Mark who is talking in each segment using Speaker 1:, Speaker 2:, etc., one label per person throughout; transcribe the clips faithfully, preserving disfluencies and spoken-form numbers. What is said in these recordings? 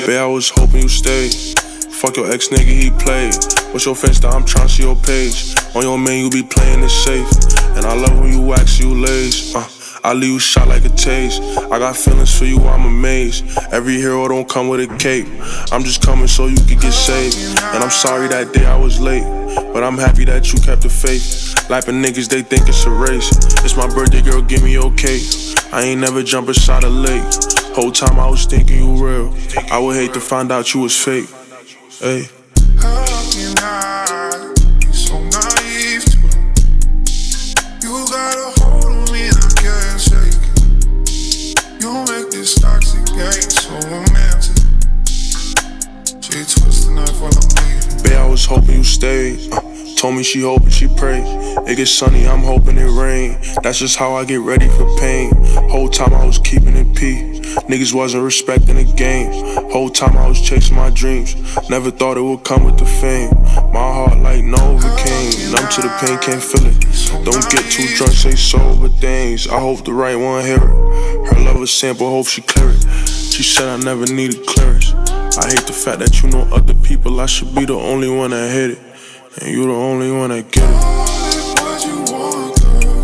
Speaker 1: Babe, I was hoping you stayed. Fuck your ex nigga, he played. What's your face that I'm tryna see your page? On your man, you be playing it safe. And I love when you wax you lays. Uh, I leave you shot like a tase. I got feelings for you, I'm amazed. Every hero don't come with a cape. I'm just coming so you can get saved. And I'm sorry that day I was late, but I'm happy that you kept the faith. Lapping niggas, they think it's a race. It's my birthday, girl, give me your cake. I ain't never jump inside a lake. Whole time I was thinking you real. I would hate to find out you was fake. Hey.
Speaker 2: How can I be so naive to it? You got a hold on me and I can't shake it. You make this toxic game so romantic. She twists the knife while I'm bleeding.
Speaker 1: Babe, I was hoping you stayed. Uh, told me she hoping she pray. It gets sunny, I'm hoping it rain. That's just how I get ready for pain. Whole time I was keeping it P. Niggas wasn't respecting the game. Whole time I was chasing my dreams. Never thought it would come with the fame. My heart like Novocaine. Numb to the pain, can't feel it. Don't get too drunk, say sober things. I hope the right one hear it. Her love a sample, hope she clear it. She said I never needed clearance. I hate the fact that you know other people. I should be the only one that hit it, and you the only one that get it.
Speaker 2: What you want, girl?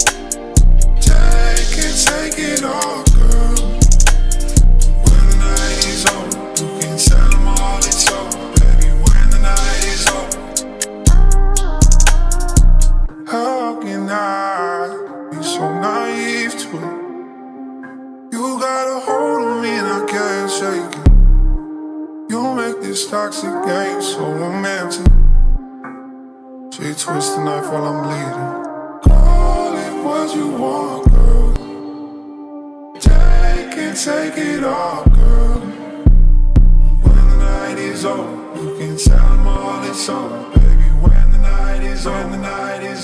Speaker 2: Take it, take it all, girl. When the night is over, you can tell them all it's over, baby. When the night is over, how can I be so naive to it? You got a hold on me and I can't shake it. You make this toxic game so romantic. She twists the knife while I'm bleeding. Call it what you want, girl. Take it, take it all, girl. When the night is over, you can tell them all it's over.